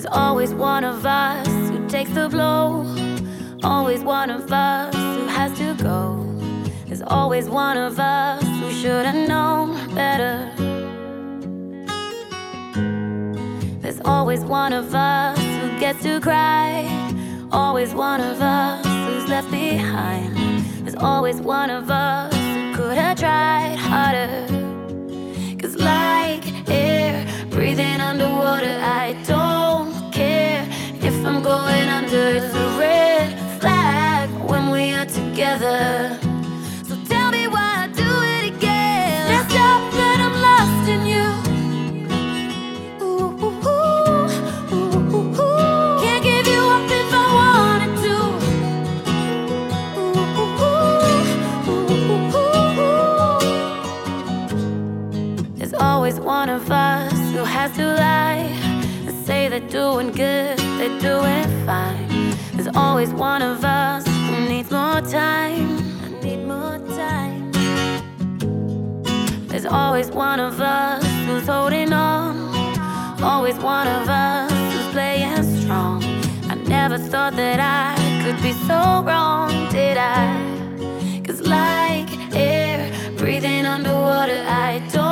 There's always one of us who takes the blow. Always one of us who has to go. There's always one of us who should have known better. There's always one of us who gets to cry. Always one of us who's left behind. There's always one of us who could have tried harder. Cause like air, breathing underwater, I don't care if I'm going under. It's a red flag when we are together. So tell me why I do it again. Let's stop that I'm lost in you. Ooh, ooh, ooh, ooh, ooh, ooh. Can't give you up if I wanted to. Ooh, ooh, ooh, ooh, ooh, ooh. There's always one of us who has to lie and say they're doing good, they're doing fine. There's always one of us who needs more time. I need more time. There's always one of us who's holding on. Always one of us who's playing strong. I never thought that I could be so wrong, did I? Cause like air, breathing underwater, I don't